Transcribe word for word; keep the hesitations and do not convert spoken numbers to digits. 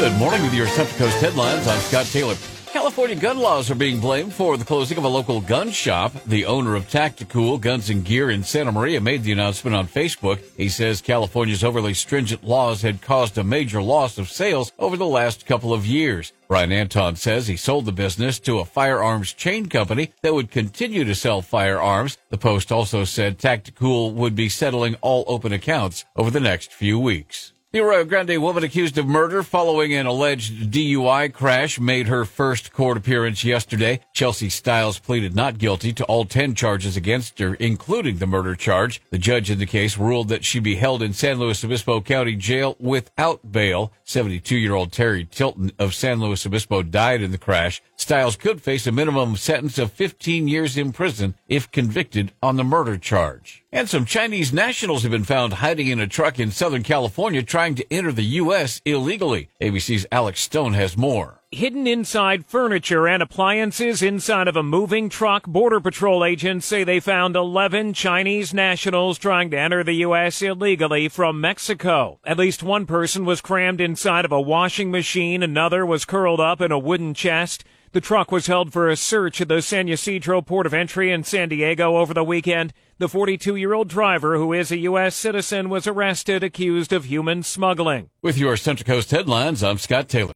Good morning with your Central Coast headlines. I'm Scott Taylor. California gun laws are being blamed for the closing of a local gun shop. The owner of Tactical Guns and Gear in Santa Maria made the announcement on Facebook. He says California's overly stringent laws had caused a major loss of sales over the last couple of years. Brian Anton says he sold the business to a firearms chain company that would continue to sell firearms. The Post also said Tactical would be settling all open accounts over the next few weeks. The Arroyo Grande woman accused of murder following an alleged D U I crash made her first court appearance yesterday. Chelsea Stiles pleaded not guilty to all ten charges against her, including the murder charge. The judge in the case ruled that she be held in San Luis Obispo County Jail without bail. seventy-two-year-old Terry Tilton of San Luis Obispo died in the crash. Stiles could face a minimum sentence of fifteen years in prison if convicted on the murder charge. And some Chinese nationals have been found hiding in a truck in Southern California trying to enter the U S illegally. A B C's Alex Stone has more. Hidden inside furniture and appliances inside of a moving truck, Border Patrol agents say they found eleven Chinese nationals trying to enter the U S illegally from Mexico. At least one person was crammed inside of a washing machine. Another was curled up in a wooden chest. The truck was held for a search at the San Ysidro Port of Entry in San Diego over the weekend. The forty-two-year-old driver, who is a U S citizen, was arrested accused of human smuggling. With your Central Coast headlines, I'm Scott Taylor.